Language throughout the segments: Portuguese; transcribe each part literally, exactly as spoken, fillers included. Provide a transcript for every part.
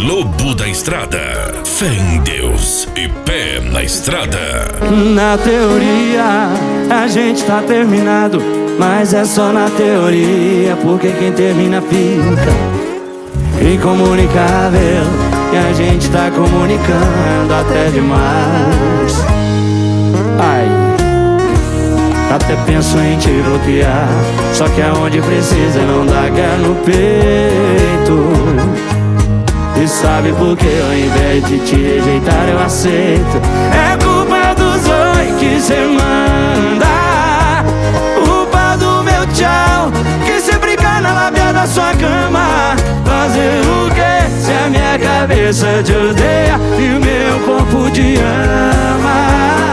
Lobo da Estrada. Fé em Deus e pé na estrada. Na teoria a gente tá terminado, mas é só na teoria, porque quem termina fica incomunicável. E a gente tá comunicando até demais. Ai, até penso em te bloquear, só que aonde precisa não dá guerra no peito. E sabe por que ao invés de te rejeitar eu aceito? É culpa dos oi que cê manda, culpa do meu tchau que sempre cai na lábia da sua cama. Fazer o quê se a minha cabeça te odeia e o meu corpo te ama?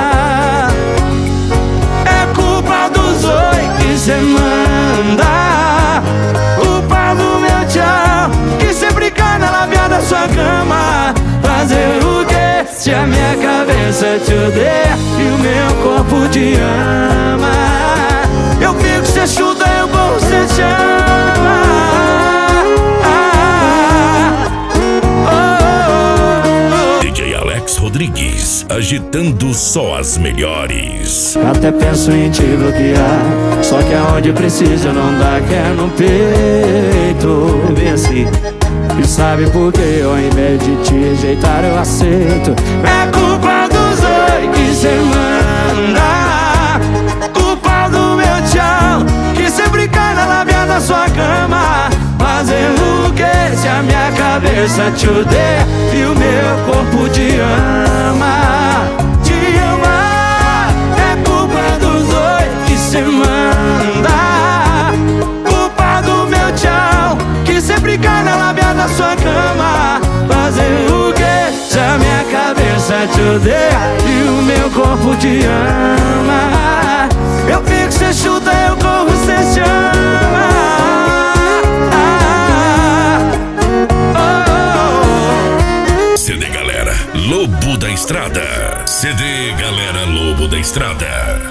É culpa dos oi que cê manda, culpa do meu tchau que sempre cai na lábia da sua cama. Fazer o quê se a minha cabeça te odeia e o meu corpo te ama? Eu fico, cê chuta, eu corro, cê chama. D J Alex Rodrigues, agitando só as melhores. Até penso em te bloquear, só que aonde precisa não dá quer no peito. É bem assim. E sabe por que ao invés de te rejeitar eu aceito? É culpa dos oi que cê manda, culpa do meu tchau que sempre cai na lábia da sua cama. Fazer o que se a minha cabeça te odeia e o meu corpo te ama? Te ama. É culpa dos oi que cê manda, culpa do meu tchau que sempre cai na lábia da sua cama. Fazer o que se a minha cabeça te odeia e o meu corpo te ama? Eu fico, cê chuta, eu corro, cê chama. C D Galera Lobo da Estrada. C D Galera Lobo da Estrada.